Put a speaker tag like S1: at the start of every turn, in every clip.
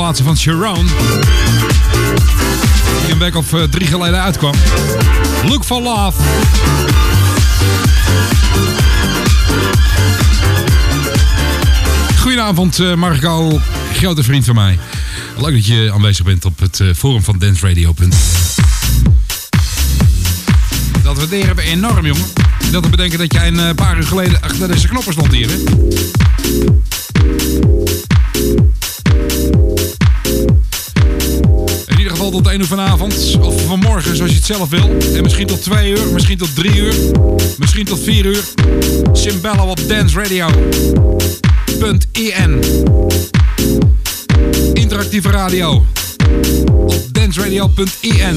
S1: compilatie van Sharon. Die een week of 3 geleden uitkwam. Look for Love. Goedenavond Marco, grote vriend van mij. Leuk dat je aanwezig bent op het forum van danceradio. Dat waarderen we enorm, jongen. Dat te bedenken dat jij een paar uur geleden achter deze knoppen stond hier, hè? In ieder geval tot 1 uur vanavond. Of vanmorgen, zoals je het zelf wil. En misschien tot 2 uur, misschien tot 3 uur. Misschien tot 4 uur. Cimbello op danceradio.en. Interactieve radio. Op danceradio.en.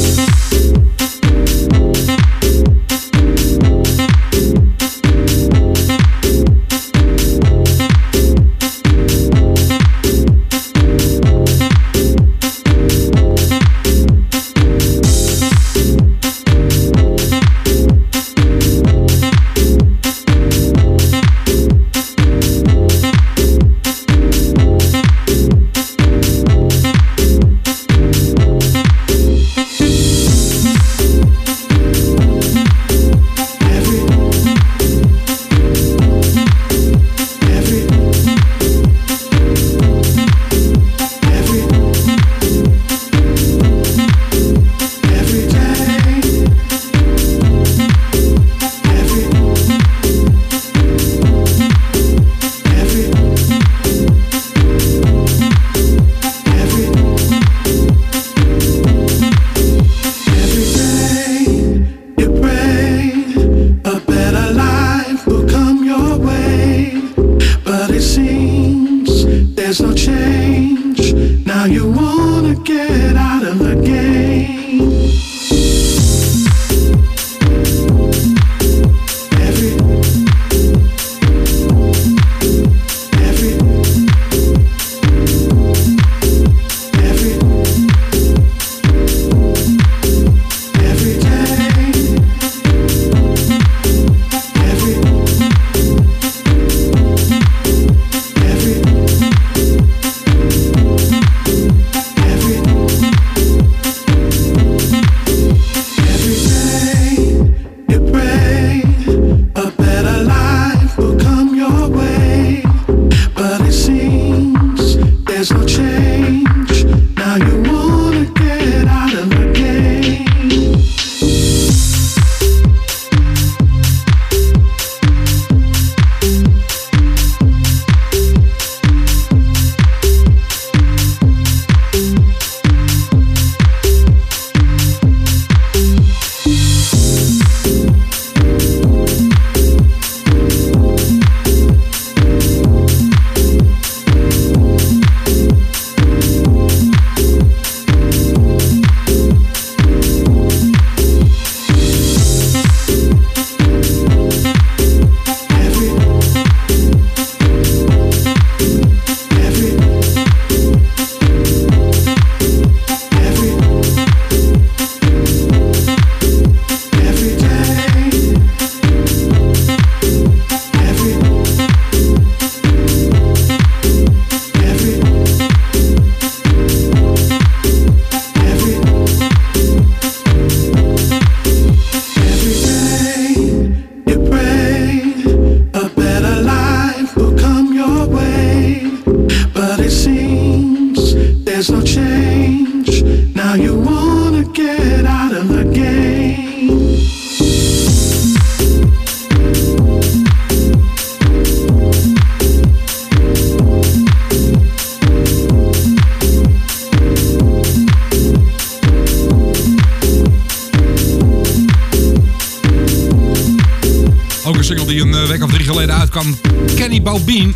S1: Kenny Bobine.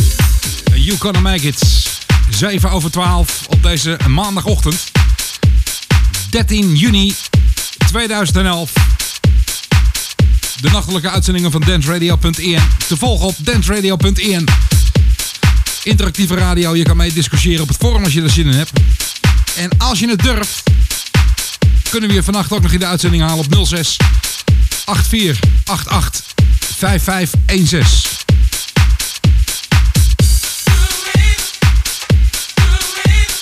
S1: You Gonna Make It. 7 over 12 op deze maandagochtend. 13 juni 2011. De nachtelijke uitzendingen van danceradio.en. Te volgen op danceradio.en. Interactieve radio. Je kan mee discussiëren op het forum als je er zin in hebt. En als je het durft, kunnen we je vannacht ook nog in de uitzending halen op 06 84 88 5516.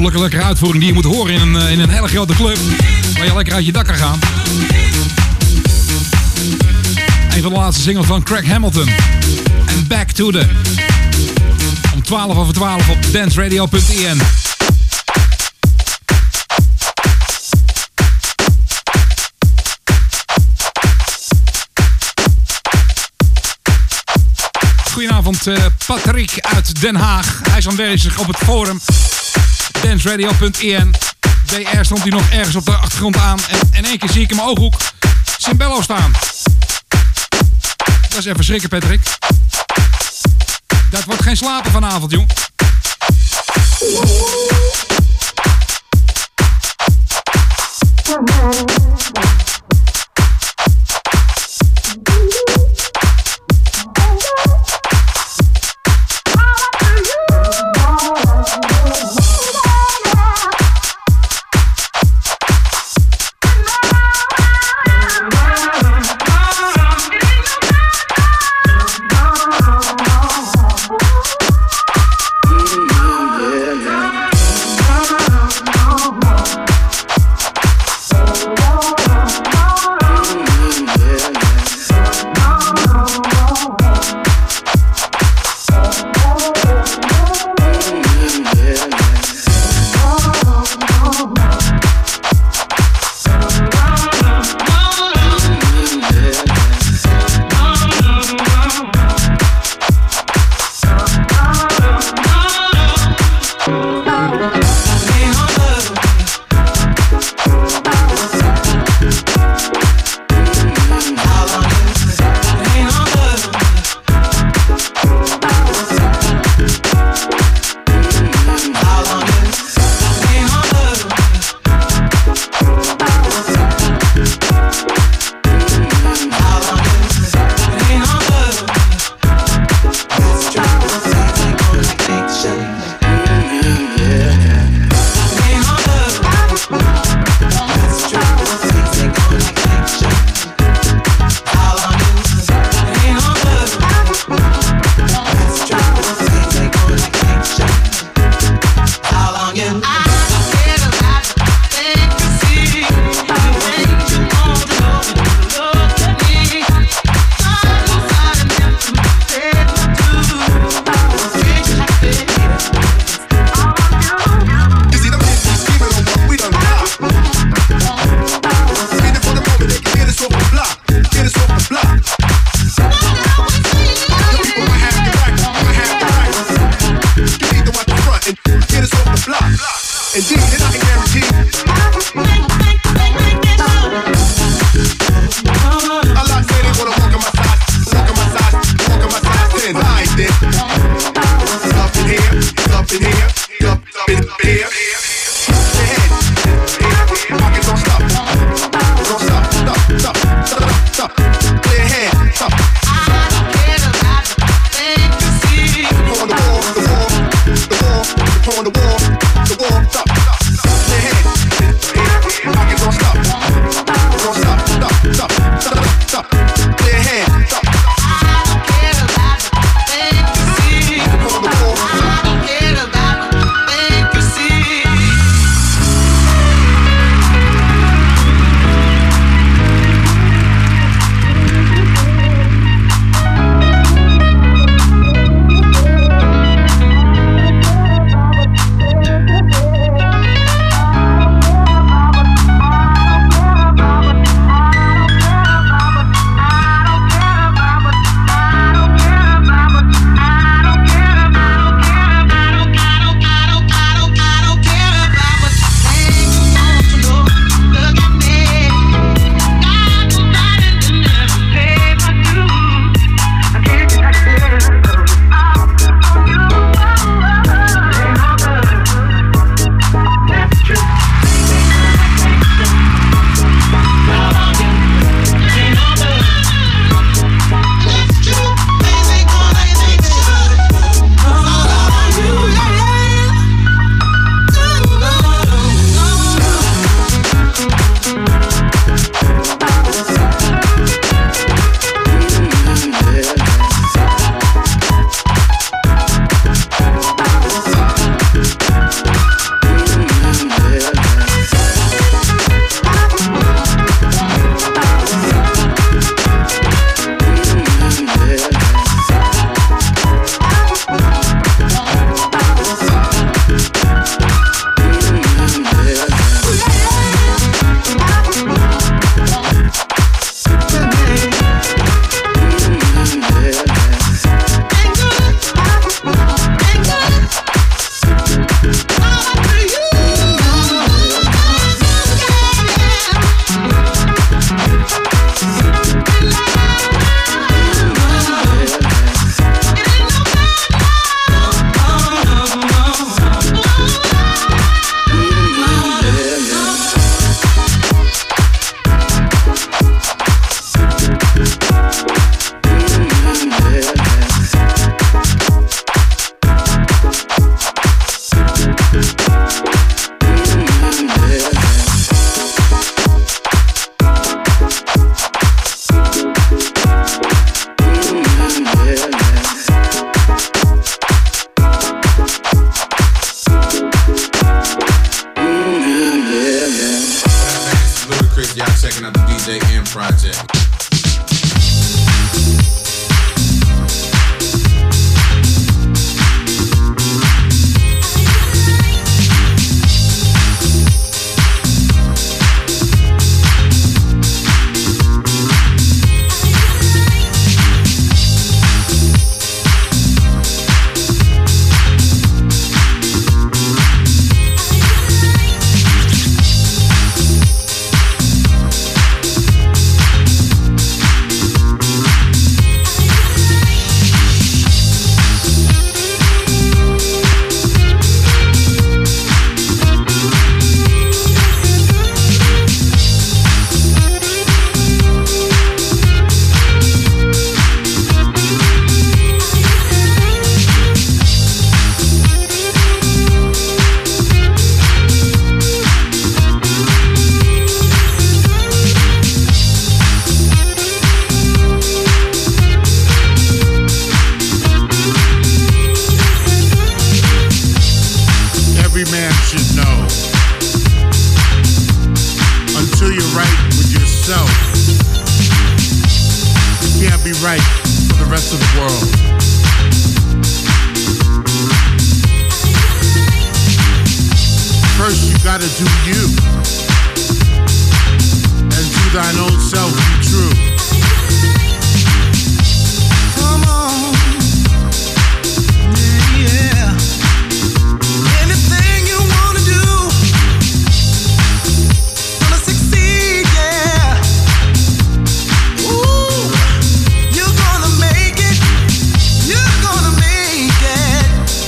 S1: ongelofelijke lekkere uitvoering die je moet horen in een hele grote club. Waar je lekker uit je dak kan gaan. Een van de laatste singles van Craig Hamilton. En Back to the. Om 12:12 op danceradio.en. Goedenavond, Patrick uit Den Haag. Hij is aanwezig op het forum danceradio.en. DR stond hij nog ergens op de achtergrond aan. En in één keer zie ik in mijn ooghoek Cimbello staan. Dat is even schrikken, Patrick. Dat wordt geen slapen vanavond, jong.
S2: rest of the world. First you gotta do you, and to thine own self be true. Come on, yeah. Anything you wanna do, gonna succeed, yeah. Ooh, you're gonna make it, you're gonna make it.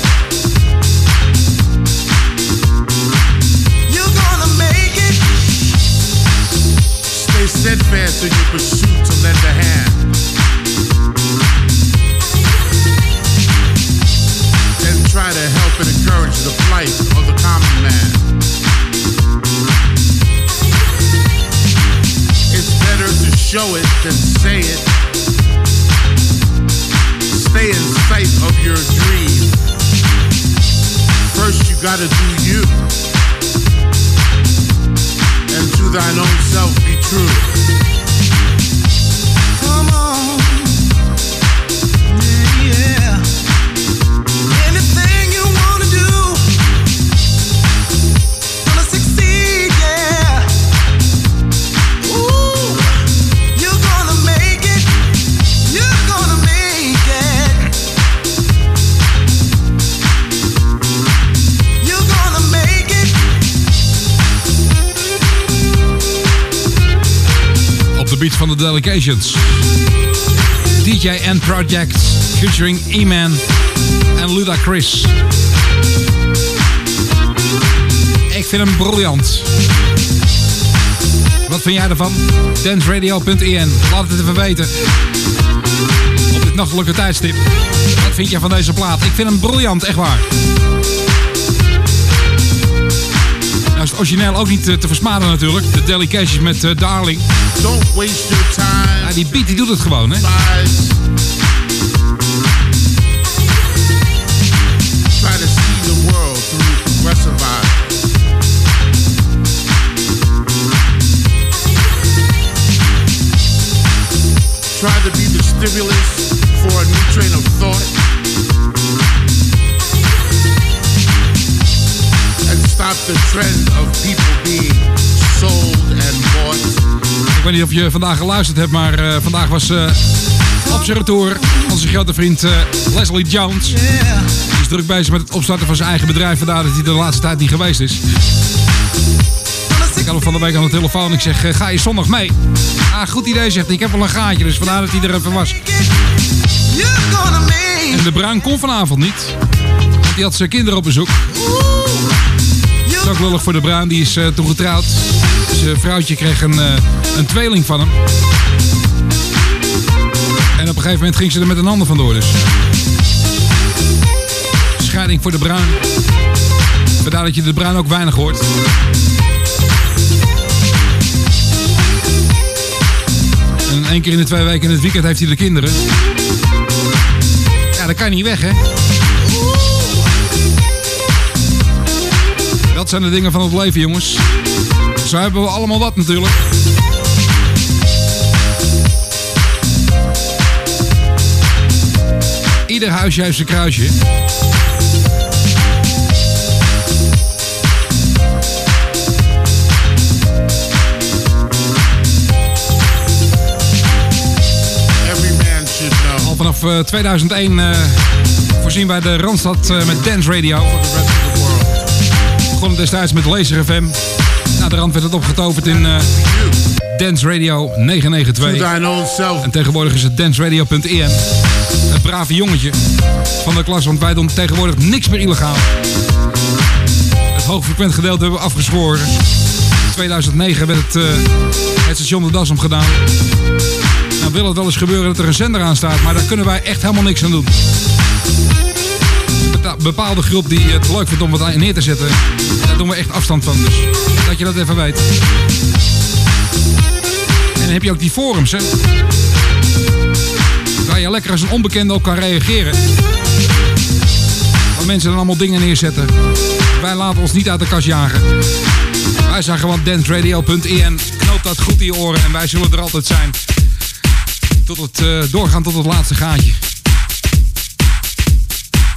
S2: You're gonna make it. Stay steadfast in your pursuit to lend a hand. And try to help and encourage the plight of the common man. It's better to show it than say it. Stay in sight of your dream. First you gotta do you, and to thine own self be true. Come on, yeah. Anything you wanna do, gonna succeed, yeah. Ooh, you're gonna make it, you're gonna make it. You're gonna make it.
S1: Op de beat van de Delications. DJ and Project featuring E-Man en Ludacris. Ik vind hem briljant. Wat vind jij ervan? danceradio.in. Laat het even weten. Op dit nachtelijke tijdstip. Wat vind jij van deze plaat? Ik vind hem briljant, echt waar. Nou is het origineel ook niet te versmaden natuurlijk. De Delications met Darling.
S2: Don't waste your time.
S1: Ja, die beat die doet het gewoon, hè.
S2: Try to see the world through progressive eyes. Try to be the stimulus for a new train of thought. And stop the trend of people being sold and bought.
S1: Ik weet niet of je vandaag geluisterd hebt, maar vandaag was op zijn retour onze grote vriend Leslie Jones. Die is druk bezig met het opstarten van zijn eigen bedrijf, vandaar dat hij de laatste tijd niet geweest is. Ik had hem van de week aan de telefoon en ik zeg, ga je zondag mee? Ah, goed idee, zegt hij. Ik heb wel een gaatje, dus vandaar dat hij er even was. En de Bruin kon vanavond niet, want die had zijn kinderen op bezoek. Dat is ook lullig voor de Bruin, die is toen getrouwd. Zijn vrouwtje kreeg een tweeling van hem. En op een gegeven moment ging ze er met een ander vandoor, dus. Scheiding voor de Bruin. Vandaar dat je de Bruin ook weinig hoort. En 1 keer in de 2 weken in het weekend heeft hij de kinderen. Ja, dat kan niet weg, hè. Dat zijn de dingen van het leven, jongens. Zo hebben we allemaal wat natuurlijk. Ieder huisje heeft zijn kruisje. Al vanaf 2001 voorzien wij de Randstad met Dance Radio. Begonnen destijds met Laser FM. Na de rand werd het opgetoverd in Dance Radio 992. En tegenwoordig is het danceradio.in. Het brave jongetje van de klas, want wij doen tegenwoordig niks meer illegaal. Het hoogfrequent gedeelte hebben we afgeschoren. In 2009 werd het station de das omgedaan. Nou wil het wel eens gebeuren dat er een zender aan staat, maar daar kunnen wij echt helemaal niks aan doen. Een bepaalde groep die het leuk vindt om wat neer te zetten, daar doen we echt afstand van. Dus dat je dat even weet. En dan heb je ook die forums, hè. Waar je lekker als een onbekende op kan reageren. Waar mensen dan allemaal dingen neerzetten. Wij laten ons niet uit de kast jagen. Wij zijn gewoon danceradio.in. Knoop dat goed in je oren en wij zullen er altijd zijn. Tot het doorgaan tot het laatste gaatje.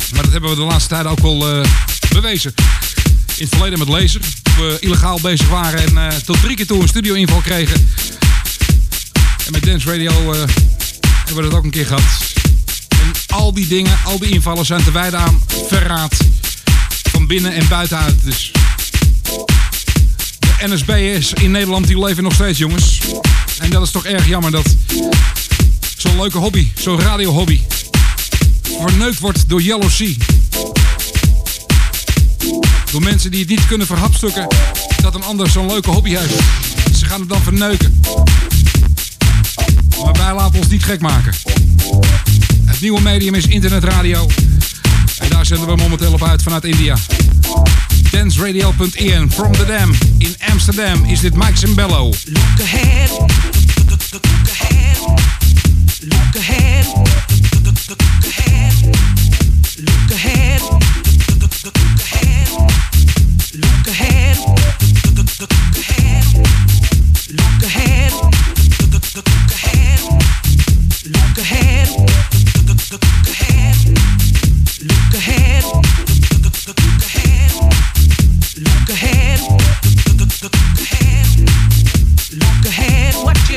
S1: Maar dat hebben we de laatste tijd ook wel bewezen. In het verleden met Laser. We illegaal bezig waren en tot 3 keer toe een studio-inval kregen. En met Dance Radio hebben we dat ook een keer gehad. En al die dingen, al die invallen zijn te wijden aan verraad. Van binnen en buitenuit. Dus de NSB'ers in Nederland die leven nog steeds, jongens. En dat is toch erg jammer dat zo'n leuke hobby, zo'n radiohobby, verneukt wordt door Yellow Sea. Door mensen die het niet kunnen verhapstukken dat een ander zo'n leuke hobby heeft. Ze gaan het dan verneuken. Maar wij laten ons niet gek maken. Het nieuwe medium is internetradio. En daar zenden we momenteel op uit vanuit India. danceradio.in from the Dam in Amsterdam is dit Mike Zimbello.
S2: Look ahead, look ahead, look ahead, look ahead, look ahead, look ahead, look ahead, look ahead, look ahead, look ahead, look ahead, look ahead, look ahead, look ahead, look ahead, look ahead, look ahead, what you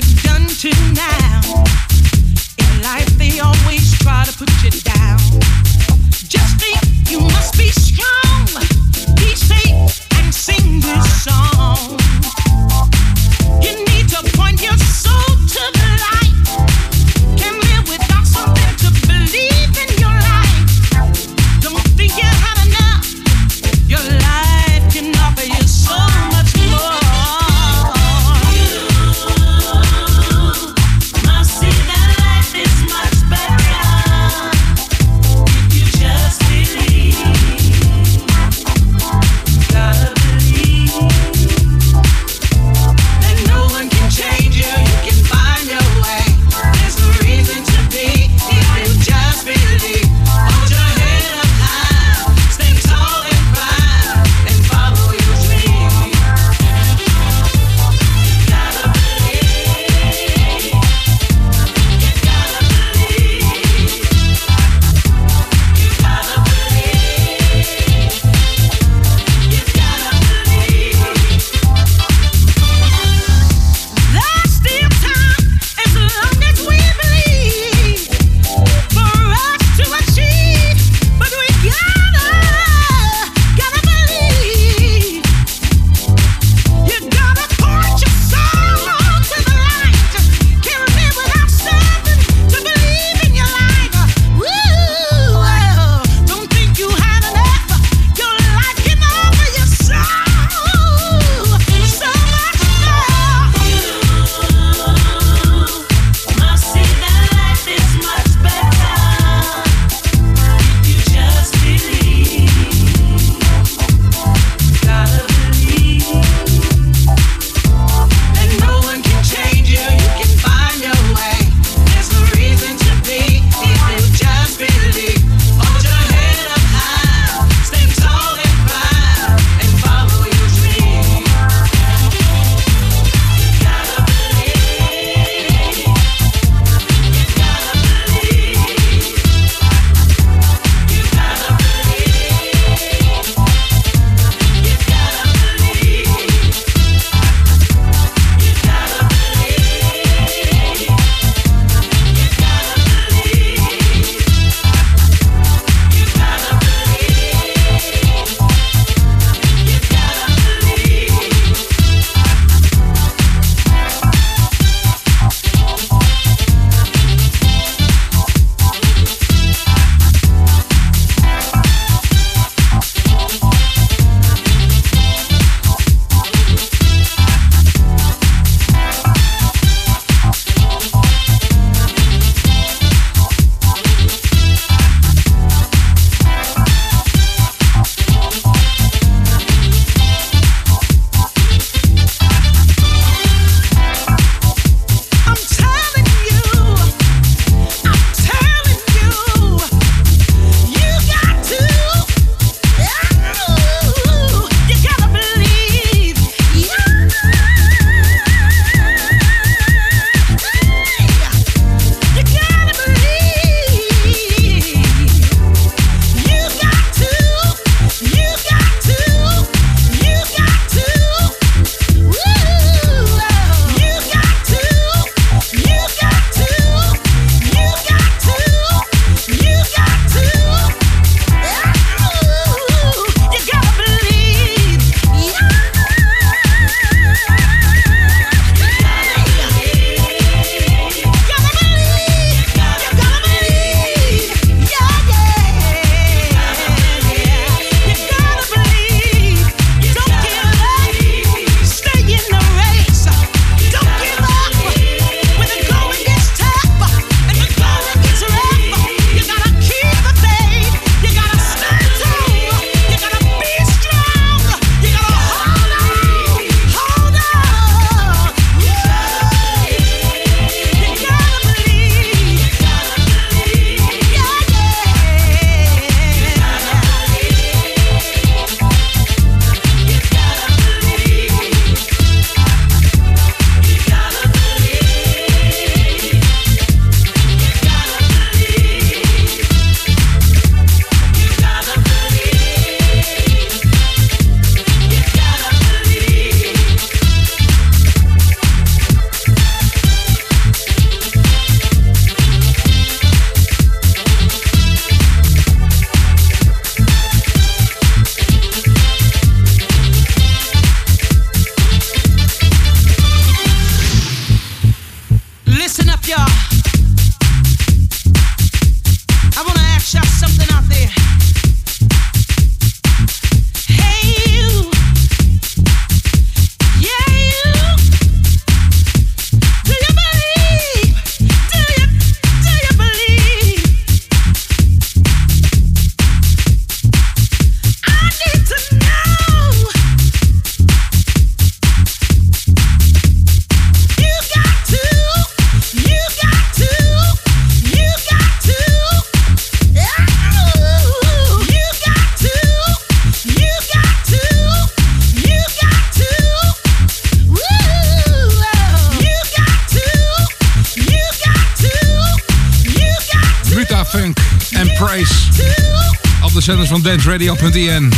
S1: Funk and Praise. Op de zenders van danceradio.en.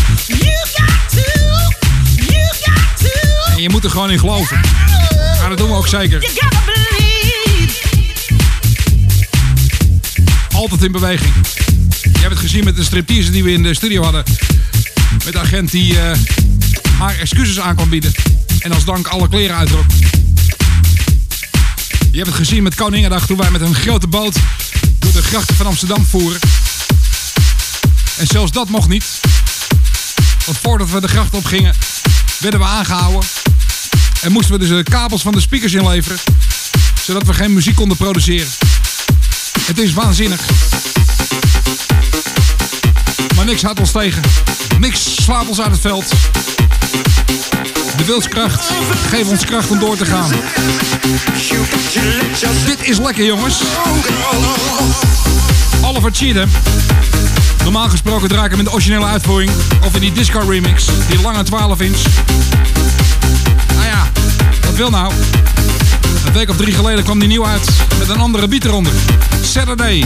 S1: En je moet er gewoon in geloven. Maar dat doen we ook zeker. Altijd in beweging. Je hebt het gezien met de striptease die we in de studio hadden. Met de agent die haar excuses aan kwam bieden. En als dank alle kleren uittrok. Je hebt het gezien met Koninginnedag toen wij met een grote boot door de grachten van Amsterdam voeren. En zelfs dat mocht niet. Want voordat we de gracht op gingen, werden we aangehouden. En moesten we dus de kabels van de speakers inleveren. Zodat we geen muziek konden produceren. Het is waanzinnig. Maar niks houdt ons tegen. Niks slaat ons uit het veld. De wilskracht geeft ons kracht om door te gaan. Dit is lekker, jongens. Oliver Cheatham. Normaal gesproken draai ik hem in de originele uitvoering. Of in die disco remix. Die lange 12 inch. Nou ja, wat wil nou? Een week of 3 geleden kwam die nieuw uit. Met een andere beat eronder. Saturday.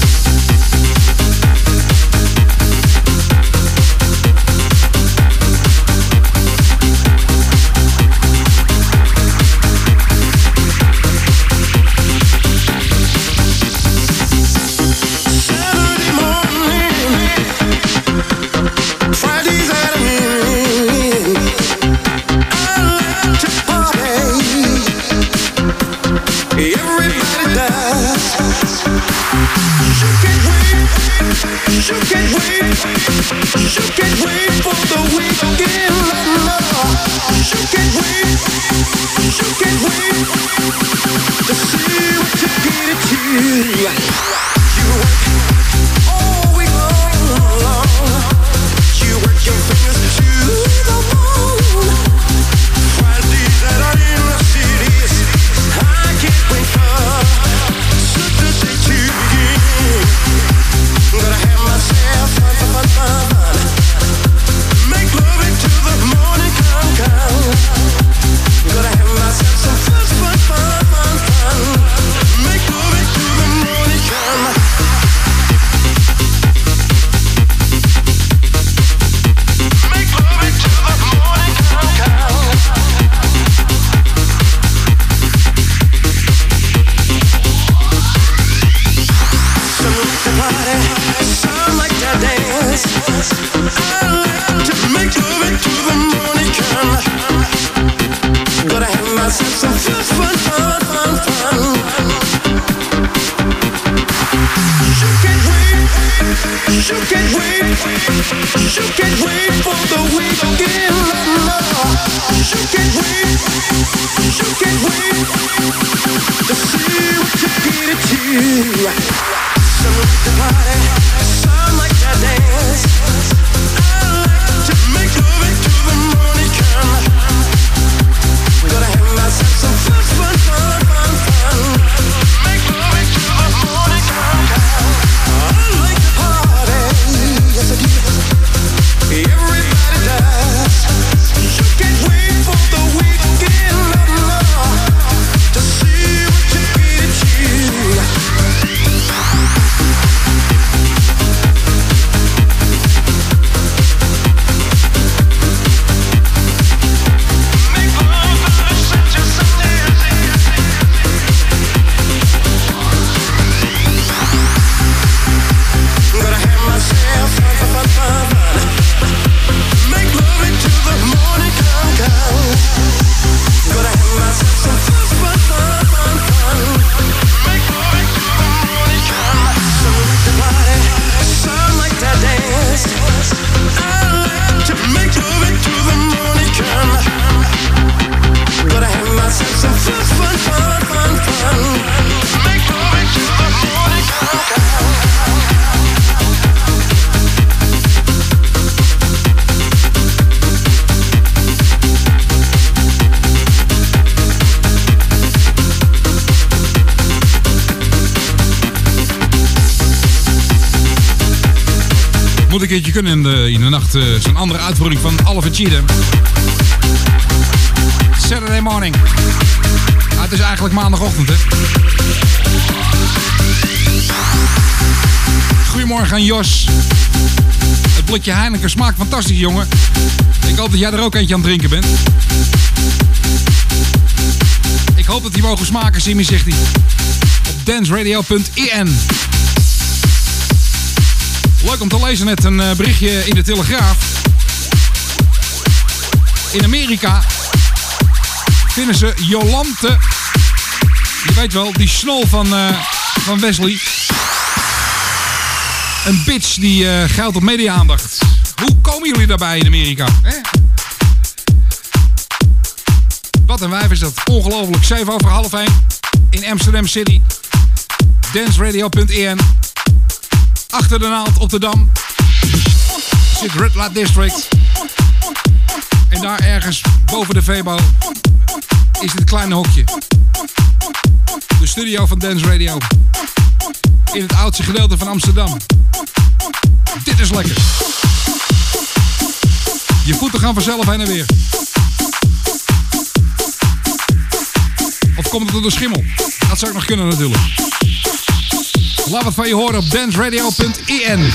S1: Moet een keertje kunnen in de nacht. Zo'n andere uitvoering van Oliver Cheatham. Saturday morning. Ah, het is eigenlijk maandagochtend, hè. Goedemorgen aan Jos. Het blikje Heineken smaakt fantastisch, jongen. Ik hoop dat jij er ook eentje aan het drinken bent. Ik hoop dat die mogen smaken, Simi, zegt hij. Op danceradio.in. Leuk om te lezen, net een berichtje in de Telegraaf. In Amerika vinden ze Jolante, je weet wel, die snol van Wesley. Een bitch die geldt op media-aandacht. Hoe komen jullie daarbij in Amerika? Hè? Wat een wijf is dat. Ongelooflijk. 7:07 in Amsterdam City. Danceradio.in. Achter de naald op de Dam zit Red Light District. En daar ergens boven de Vebo is dit kleine hokje. De studio van Dance Radio. In het oudste gedeelte van Amsterdam. Dit is lekker. Je voeten gaan vanzelf heen en weer. Of komt het door de schimmel? Dat zou ik nog kunnen natuurlijk. Laat wat van je horen op danceradio.in.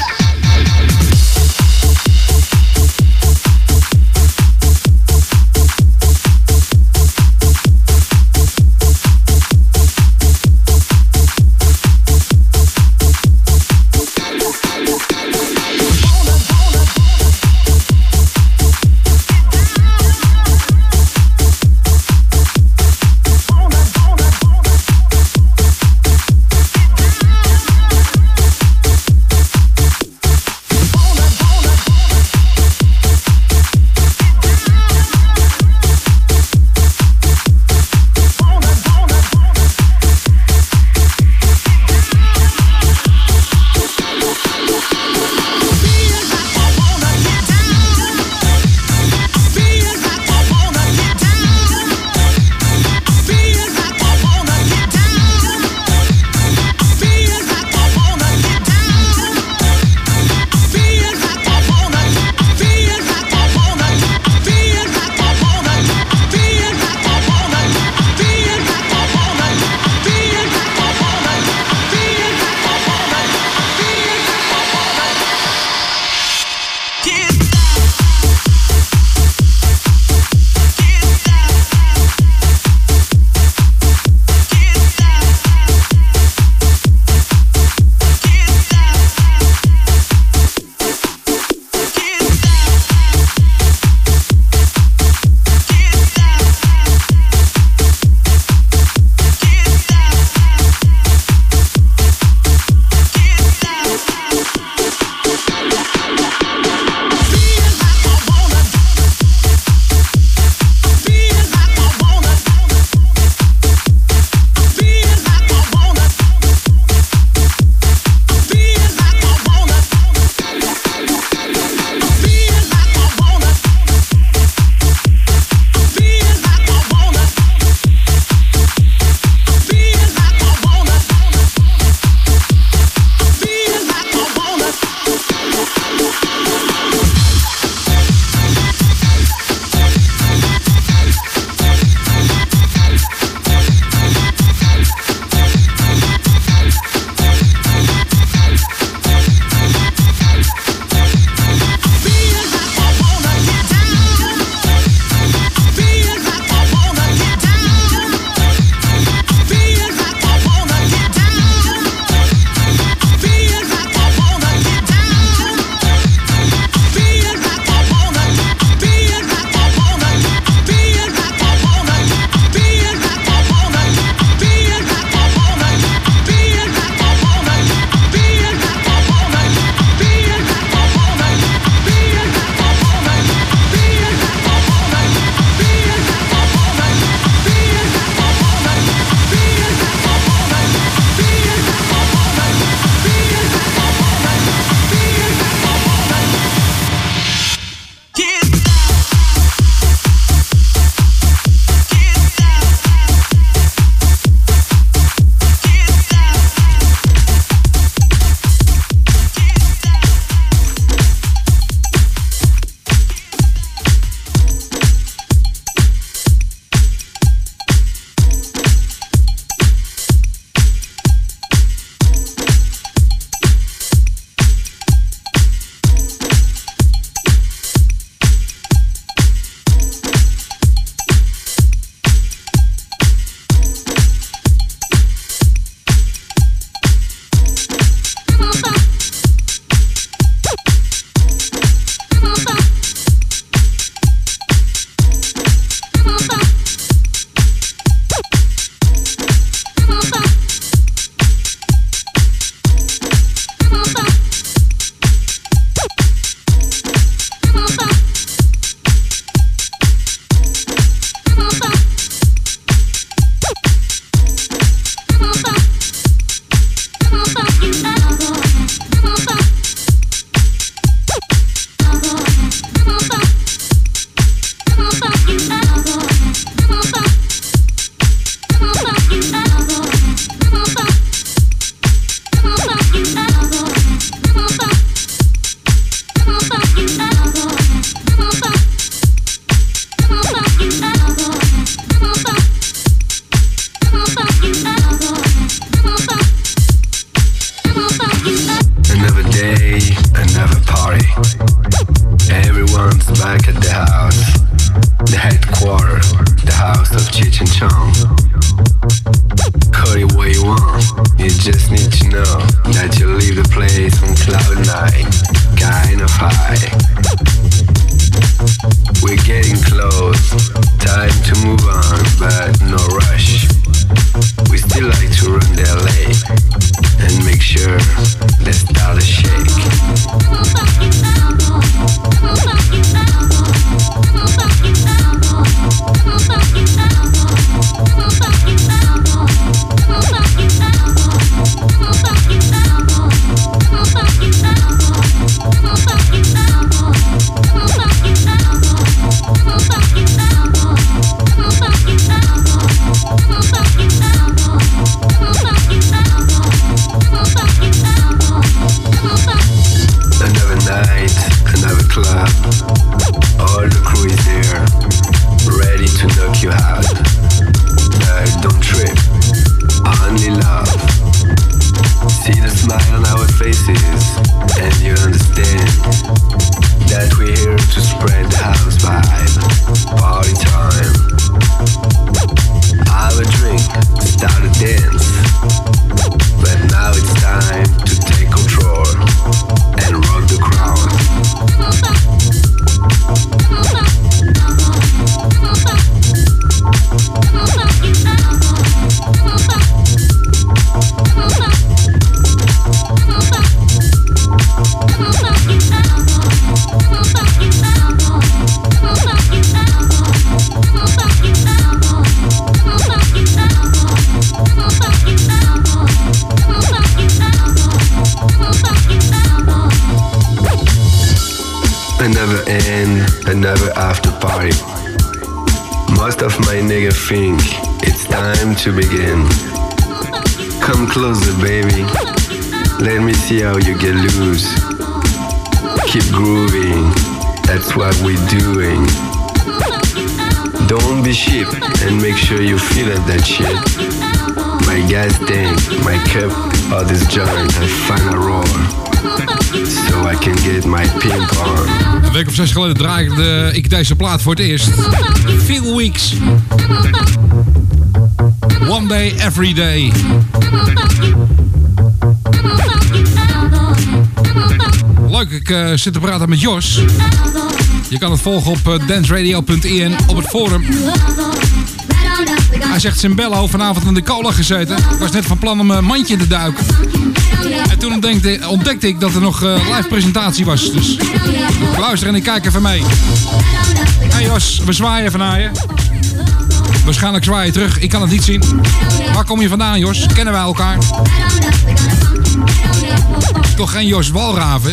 S3: back at the house, the headquarters, the house of Cheech and Chong. Call it what you want, you just need to know that you leave the place on cloud 9, kind of high. We're getting close, time to move on, but no rush. We still like to run the LA and make sure they start to shake. Another night, another club. All the crew is there, ready to knock you out. But don't trip, only love. See the smile on our faces, and you understand that we're here to spread the house vibe. Party time. Have a drink, start a dance. But now it's time to take control and rock the crowd. Another end, another after party. Most of my niggas think it's time to begin. Come closer, baby. Let me see how you get loose. Keep grooving, that's what we're doing. Don't be cheap and make sure you feel that shit. My gas tank, my cup, all this joint, I find a roar. So I can get my pimp on.
S1: Een week of 6 geleden draaide ik deze plaat voor het eerst. Few Weeks. One Day, Every Day. Leuk, ik zit te praten met Jos. Je kan het volgen op danceradio.in op het forum. Hij zegt Cimbello, vanavond in de cola gezeten. Ik was net van plan om een mandje te duiken. En toen ontdekte ik dat er nog live presentatie was. Dus ik luister en ik kijk even mee. Hey Jos, we zwaaien even naar je. Waarschijnlijk zwaai je terug, ik kan het niet zien. Waar kom je vandaan, Jos? Kennen wij elkaar? Toch geen Jos Walraven?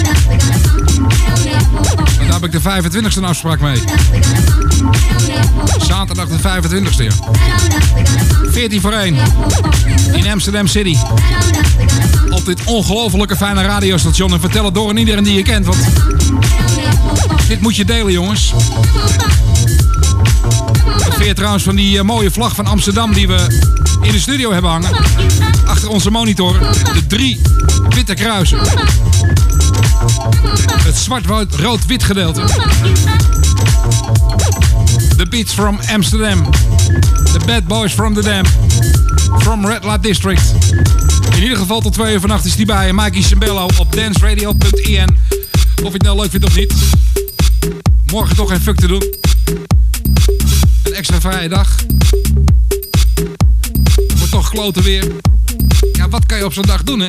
S1: Daar heb ik de 25e een afspraak mee. Zaterdag de 25e. 14 voor 1. In Amsterdam City. Op dit ongelofelijke fijne radiostation. En vertel het door aan iedereen die je kent. Want dit moet je delen, jongens. Ik veer trouwens van die mooie vlag van Amsterdam die we in de studio hebben hangen. Achter onze monitor. De 3 witte kruisen. Het zwart-rood-wit gedeelte. The Beats from Amsterdam. The Bad Boys from the Dam. From Red Light District. In ieder geval tot 2 uur vannacht is die bij Mikey Cimbello op danceradio.in. Of je het nou leuk vindt of niet. Morgen toch geen fuck te doen. Een extra vrije dag. Wordt toch kloten weer. Ja, wat kan je op zo'n dag doen, hè?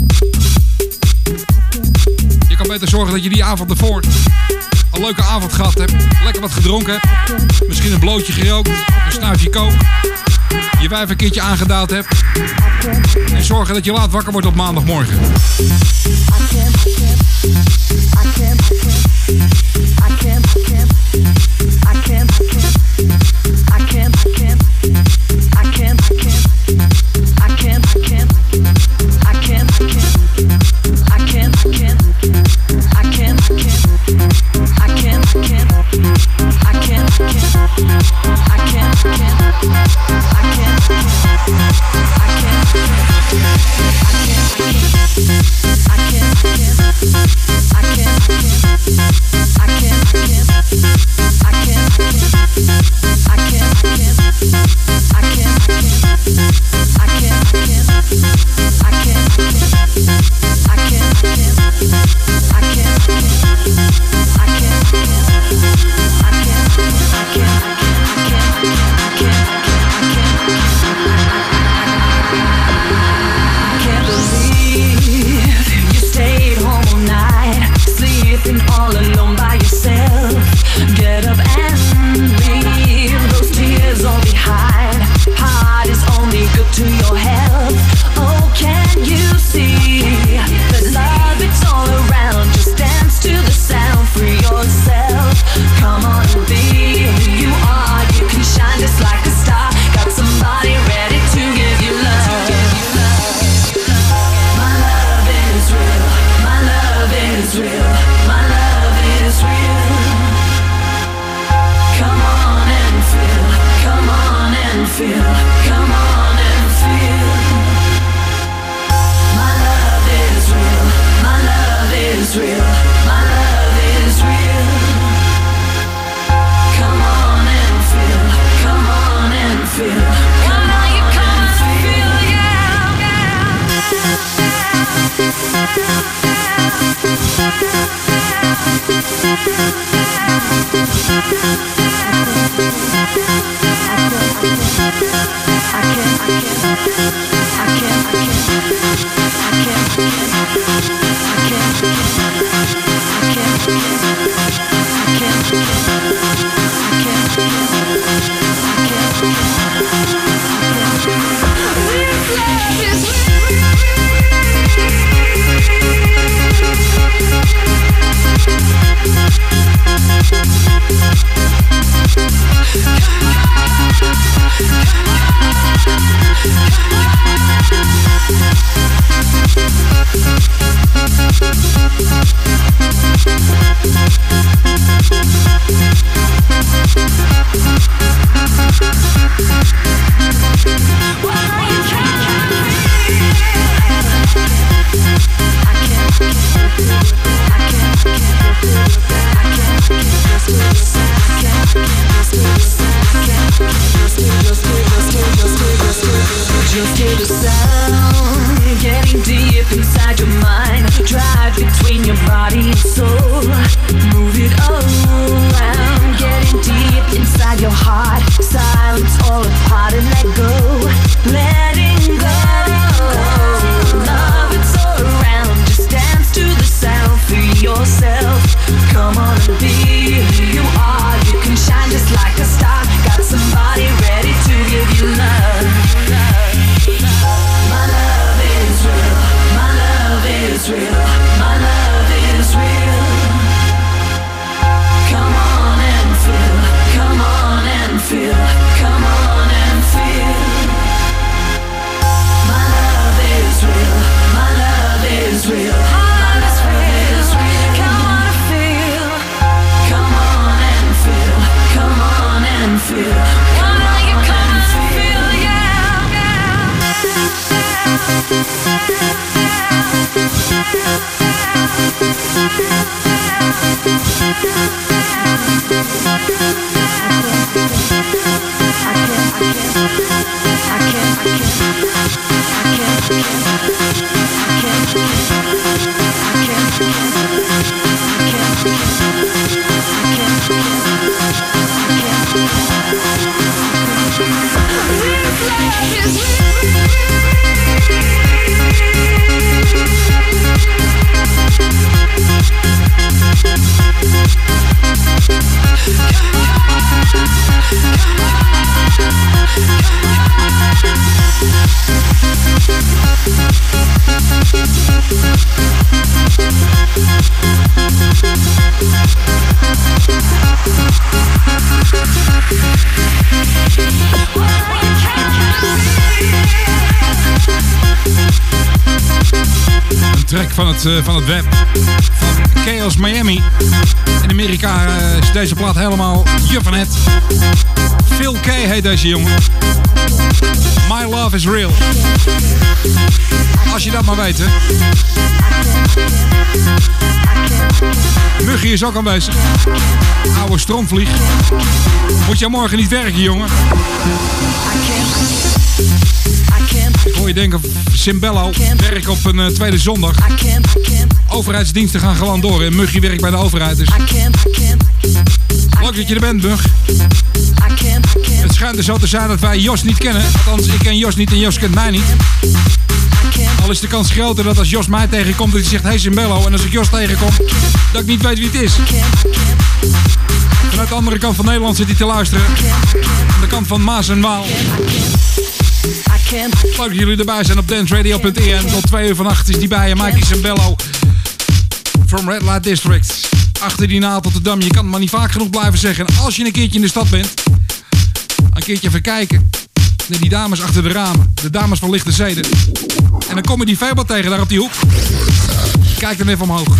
S1: Je kan beter zorgen dat je die avond ervoor een leuke avond gehad hebt. Lekker wat gedronken hebt. Misschien een blootje gerookt. Een snuifje kook. Je wijf een keertje aangedaald hebt. En zorgen dat je laat wakker wordt op maandagmorgen.
S4: I can't
S1: Van het web van Chaos Miami. In Amerika is deze plaat helemaal je van het. Phil K heet deze jongen. My Love is Real. Als je dat maar weet, hè. Muggie is ook aanwezig. Oude stroomvlieg. Moet jij morgen niet werken, jongen? Ik hoor je denken, Simbello, werk op een tweede zondag. Overheidsdiensten gaan gewoon door. En Muggie werkt bij de overheid. Dus leuk dat je er bent, Mug. Het schijnt er zo te zijn dat wij Jos niet kennen. Althans, ik ken Jos niet en Jos kent mij niet. Al is de kans groter dat als Jos mij tegenkomt, dat hij zegt, hey Simbello. En als ik Jos tegenkom, dat ik niet weet wie het is. Vanuit de andere kant van Nederland zit hij te luisteren. Aan de kant van Maas en Waal. Leuk dat jullie erbij zijn op danceradio.en. Tot 2 uur vannacht is die bij je. Mikey Simbello from Red Light District. Achter die naald tot de dam. Je kan het maar niet vaak genoeg blijven zeggen. Als je een keertje in de stad bent, een keertje even kijken naar die dames achter de ramen. De dames van Lichte Zeden. En dan kom je die Febo tegen daar op die hoek. Kijk dan even omhoog.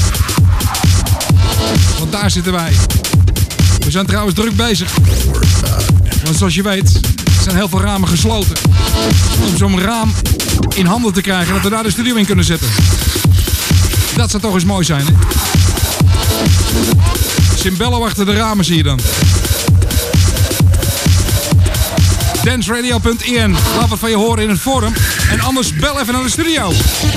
S1: Want daar zitten wij. We zijn trouwens druk bezig. Want zoals je weet, zijn heel veel ramen gesloten. Om zo'n raam in handen te krijgen, dat we daar de studio in kunnen zetten. Dat zou toch eens mooi zijn, hè? Cimbello achter de ramen zie je dan. danceradio.in. Laat wat van je horen in het forum. En anders bel even naar de studio.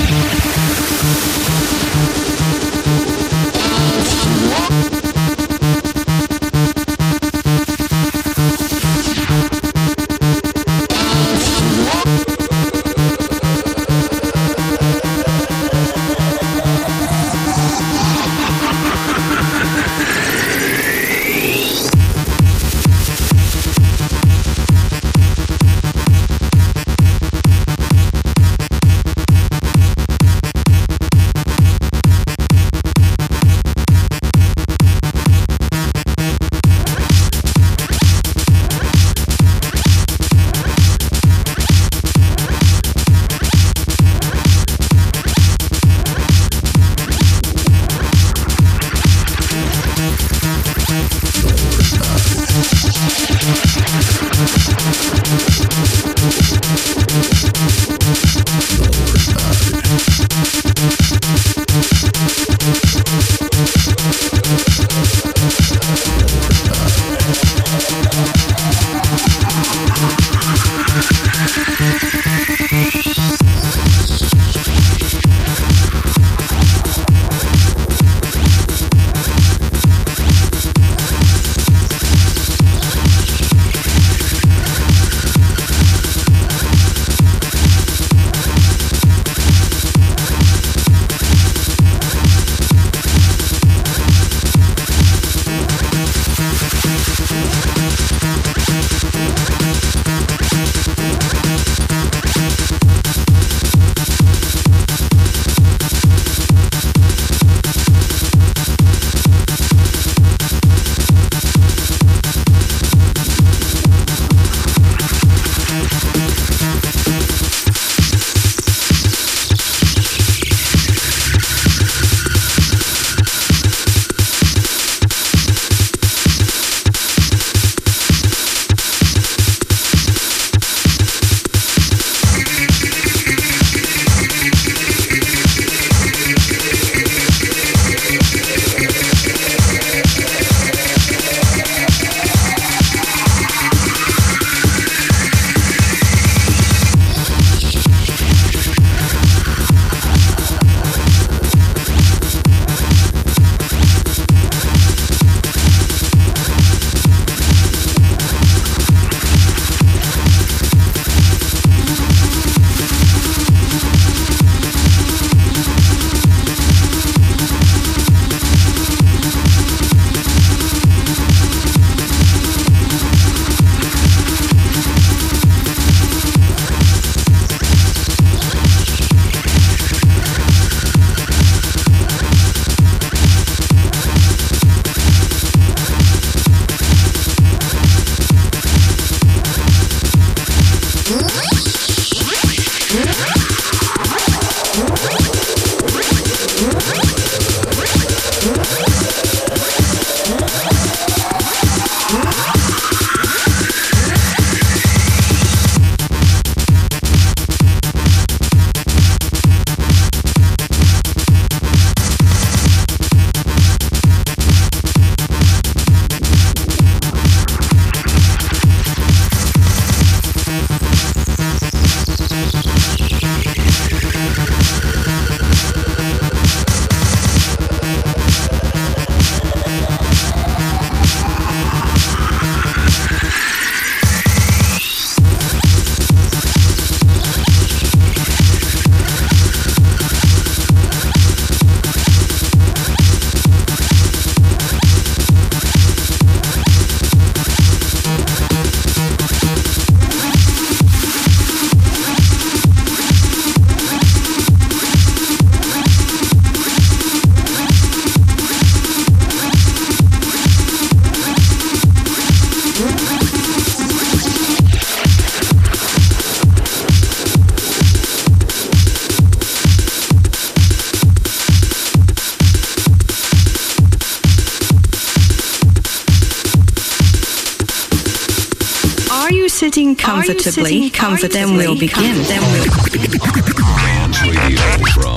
S4: sitting comfortably, then we'll begin.
S5: Dance Radio from Red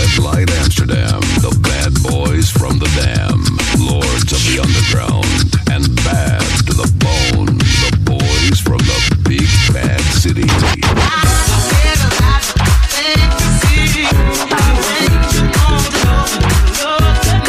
S4: Flashlight Amsterdam, the bad boys from the